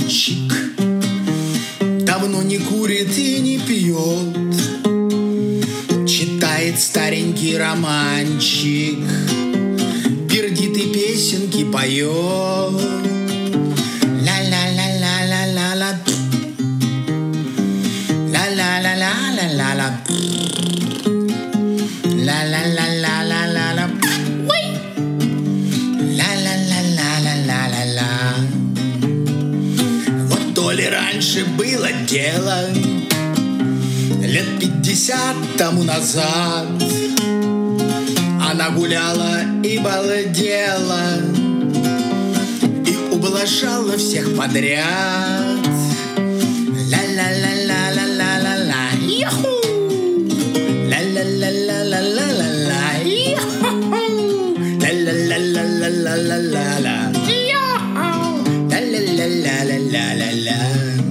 мальчик давно не курит и не пьет, читает старенький романчик, пердит и песенки поет. Ла-ла-ла-ла-ла-ла-ла, ла-ла-ла-ла-ла-ла-ла, ла-ла-ла-ла-ла-ла-ла, ла-ла-ла-ла-ла-ла-ла. Вот то ли раньше было дело, лет 50 тому назад, она гуляла и балдела и ублажала всех подряд. Ла-ла-ла-ла-ла-ла-ла-ла, яху! Ла-ла-ла-ла-ла-ла-ла-ла, яху! Ла-ла-ла-ла-ла-ла-ла-ла, яху! Ла-ла-ла-ла-ла-ла-ла.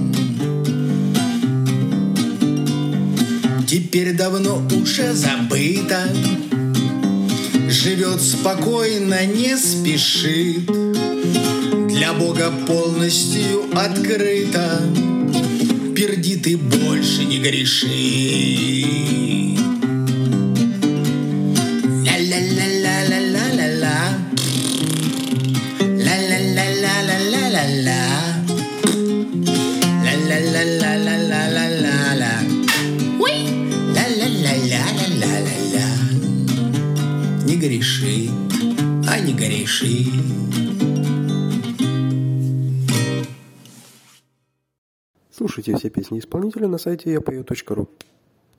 Теперь давно уже забыто, живет спокойно, не спешит, для Бога полностью открыто, пердит и больше не грешит. Ла-ла-ла-ла-ла-ла-ла-ла, ла-ла-ла-ла-ла-ла-ла-ла, ла-ла-ла-ла-ла-ла-ла-ла, ла-ла-ла-ла-ла-ла-ла. Не грешит, а не грешит. Слушайте все песни исполнителя на сайте yapою.ru.